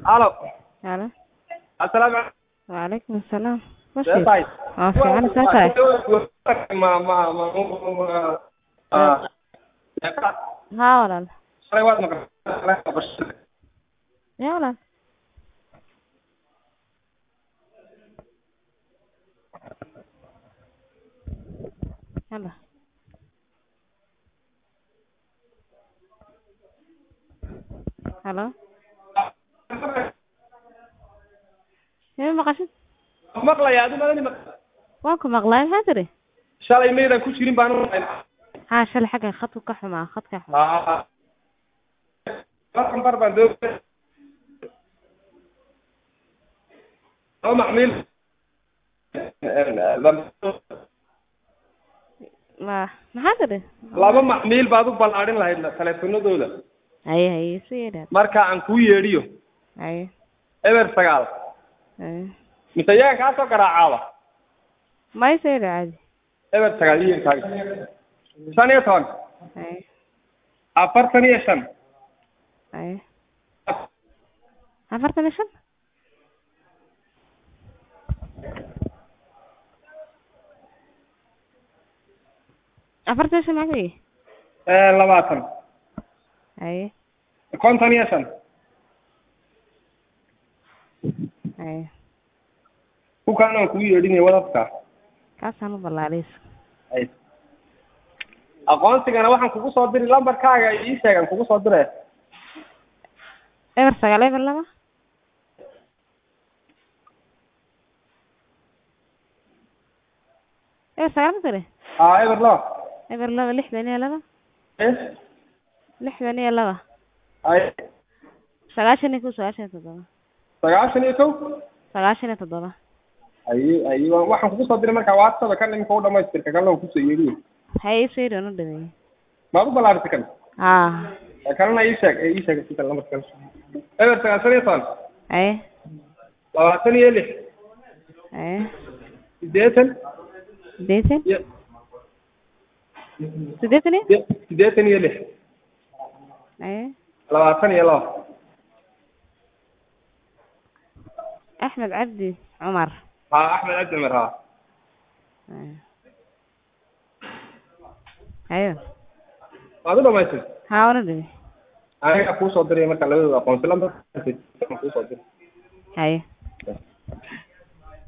الو الو السلام عليكم. وعليكم السلام. وش طيب في انا ساكاي ما ها ولا شري واحد ما يا ولا يلا هلا يا مقاشد maqlaya adiga ma واكو مغلاي هادري shalay meedan ku jirin baan ها شل حاجة خط كحمة خط كحمة رقم ضربة دول أو معميل ما هادري laba macmiil baad u ballaarin lahayd telefoonadooda هي سيدات marka aan ku yeedhiyo هي eber 9 mise yaa ka soo garaacaba ما يصير عادي eber 9 iyo taag saniyo toon هي 45 هي عفرت ليش عفرت ليش معي 20 هي 55 هي ku kaan ku yeedhinay wadadka كاسانو بلاريس ay aqoonsigana waxaan kugu soo diray lambarkaaga ii sheegan kugu soo diray eber sagaal eber laba eber sagaal ma tiri eber laba eber laba lixdan iyo laba lixdan iyo laba ay sagaashan iyo kow sagaashan iyo toddoba 91 sagaashan iyo toddoba ay waxaan kugu soo diray marka WhatsApp kan imka u dhamaystirka kan ku soo yeedhiyo hay sayro no dhaweey ma u balaartay kan kalena ii sheeg sida lambarka eber 9 ay 26 ay sideetan deetan sideetan iyo lix ay 22 أحمد عبدي عمر أحمد عبد عمر أيوه هذا ما يصير ها ورد أنا أكو صدري ما كلامي أقول سلام بس أكو صدري أيوه